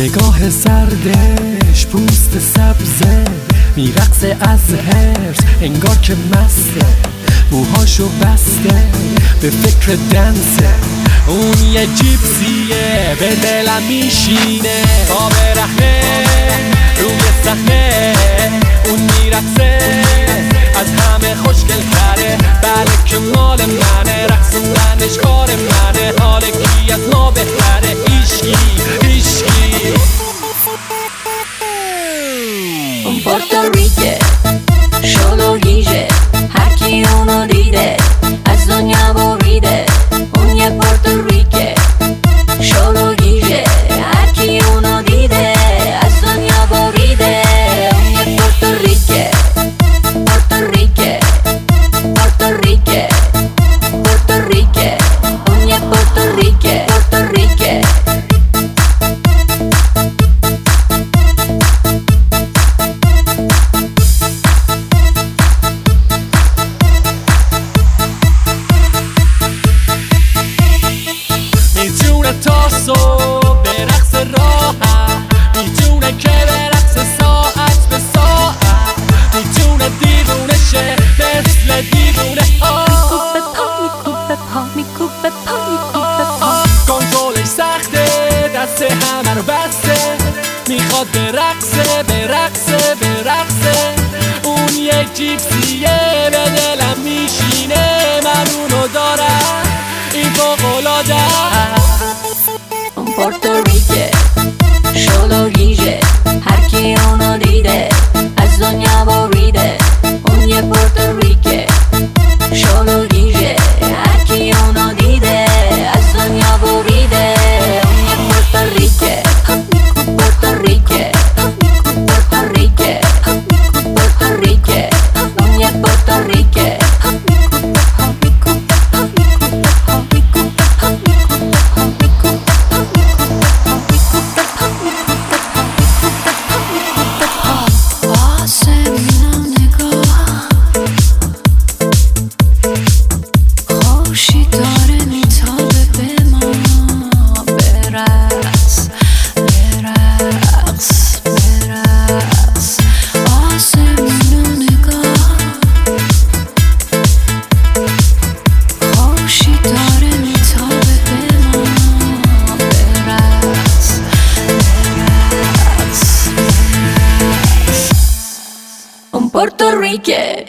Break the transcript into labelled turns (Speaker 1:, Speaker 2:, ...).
Speaker 1: نگاه زردش پوست سبزه میرقصه از هرس انگار که مسته موهاشو بسته به فکر دنسه اون یه جیپسیه به دلم میشینه تا برهنه روی صحنه اون میرقصه از همه خوشگل تره بله که مال منه رقصوندنش کار منه حال کی از ما بهتره هیچکی
Speaker 2: Puerto Rico solo guille هر کی اونو دیده از دنیا بریده اون یه Puerto Rico solo guille هر کی اونو دیده از دنیا بریده اون یه Puerto Rico Puerto Rico Puerto Rico Puerto Rico اون یه Puerto Rico Puerto Rico
Speaker 1: تا صبح به رقص راحت میتونه که به رقص ساعت به ساعت میتونه دیوونه شه مثل دیوونه ها
Speaker 2: میکوبه پا
Speaker 1: کنترلش سخته دست همه رو بسته میخواد به رقصه اون یک جیپسیه به دلم میشینه من اونو دارم این فوق‌العاده
Speaker 2: Puerto Rico solo guille هر کی اونو دیده از دنیا بریده اون یه Puerto Rico solo guille هر کی اونو دیده از دنیا بریده اون یه Puerto Rico Puerto Rico Puerto Rico Puerto Rico اون یه Puerto Rico Puerto Rico